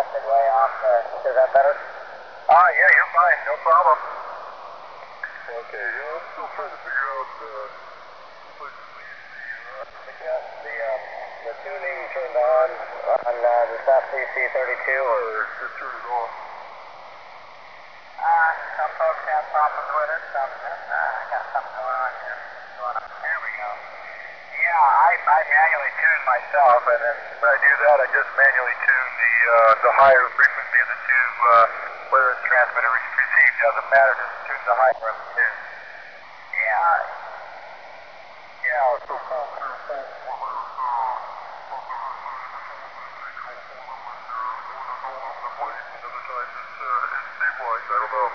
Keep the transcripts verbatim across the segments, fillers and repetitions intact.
connected way off there. Is that better? Ah, uh, yeah, you're fine. No problem. Okay, yeah, I'm still trying to figure out uh, what the, uh, the, um, the tuning turned on on uh, the South C C thirty-two, or just turn it off. Uh, some folks have problems with it, some uh, I got something going on here. Going on. There we go. Yeah, I, I manually tune myself, and then when I do that, I just manually tune the uh, the higher frequency of the tube, uh, whether it's transmit or receive, doesn't matter, just tune the higher of the tube. Yeah. Yeah. I don't know.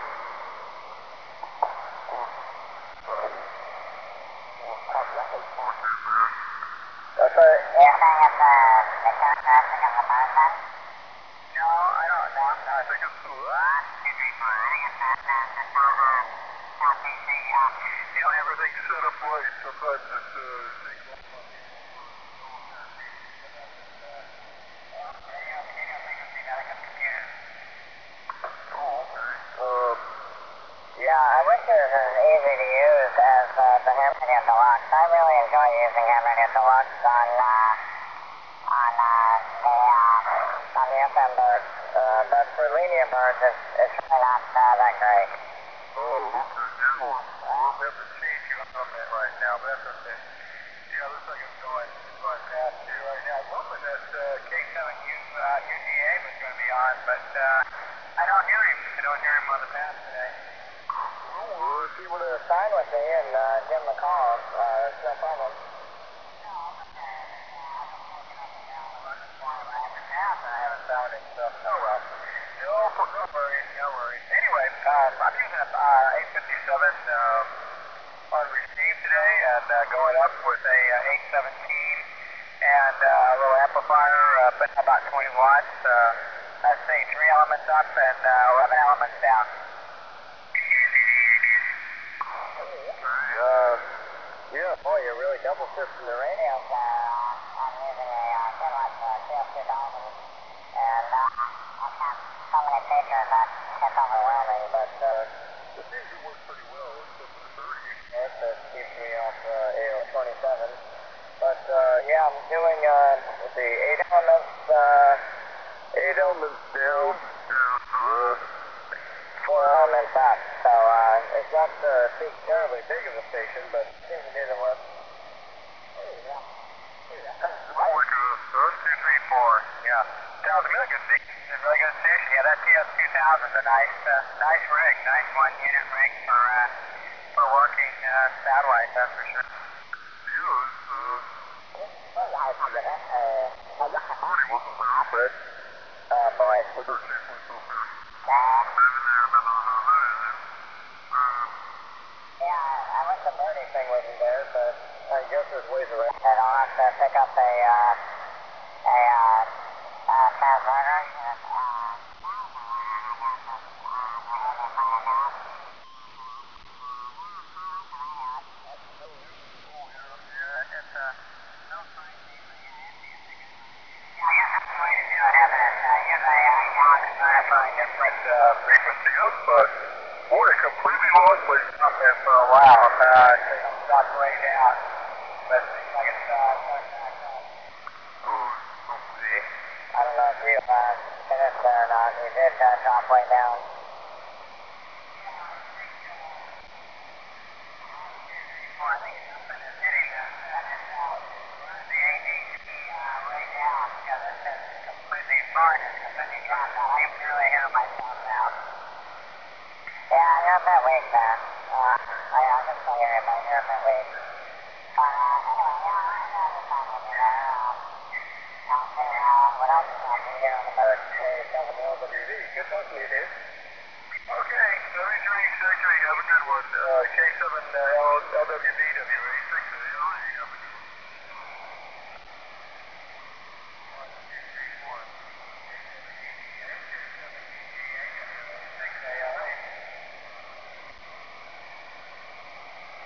That's right. Anything at the, the characteristic of the phone then? No, I don't know. No, I think it's the what? two three four. I think it's that, that, that, that, South B C, uh, you know, everything's set up right. Sometimes it's, uh, Yeah, I wish it was as easy to use as uh, the Ham Radio Deluxe. I really enjoy using Ham Radio Deluxe on uh, on uh, the uh, on the F M birds, uh, but for linear birds, it's, it's really not uh, that great. oh, okay, yeah. We'll have to change you on that right now, but that's okay. Yeah, looks like it's going, it's going past you right now. I was hoping that uh, K seven U, uh, U G A was going to be on, but uh, I don't hear him. I don't hear him on the pass today. Well, if you would have signed with me and uh, give him a call, uh, it's no problem. I haven't found it, so, oh well. No, no worries, no worries. Anyway, um, I'm using a uh, eight fifty-seven um, on receive today, and uh, going up with a uh, eight seventeen and uh, a little amplifier, uh, putting about twenty watts. Uh, let's see, three elements up and uh, eleven elements down. Uh, yeah, boy, you're really double fisting the radios. Uh, I'm using a uh, Kenlock uh, T F two thousand, and uh, I've got so many features that it's overwhelming, but uh, It seems to work pretty well, except for the thirty. That uh, keeps me off uh, A O twenty-seven. But uh, yeah, I'm doing uh, let's see, eight elements, uh, eight elements down, uh, four elements up. So uh, it's not uh, too terribly big of a station, but it seems to do the work. It's like a one, two, three, four. Yeah. Sounds really good. It's a really good station. Yeah, that T S two thousand is a nice, uh, nice rig, nice one unit rig for uh, for working uh, satellites. That's for sure. Yeah, it's uh. Well, I found it. Uh, thirty wasn't bad, but uh, boy. thirteen was so good. Yeah, I wish the birdie thing wasn't there, but I guess there's ways around it. I'll have to pick up a, uh, a, uh, uh, transmitter. Uh, different uh, frequency up, but boy, it completely lost my stuff there for a while. Uh, it stopped way down. But it seems like it's uh, starting back up. I don't know if you uh, finished there or not. You did uh, drop way down. Yeah, you're a bit weak there. Uh, I, I can still hear you, but you're a bit weak. But uh, anyway, yeah, I understand what you're there. Um, I'll see uh, what else is happening here on the boat. Hey, seven L W D. Good talking to you, dude. Okay, seventy-three, six three, have a good one. Uh, K seven uh, L W D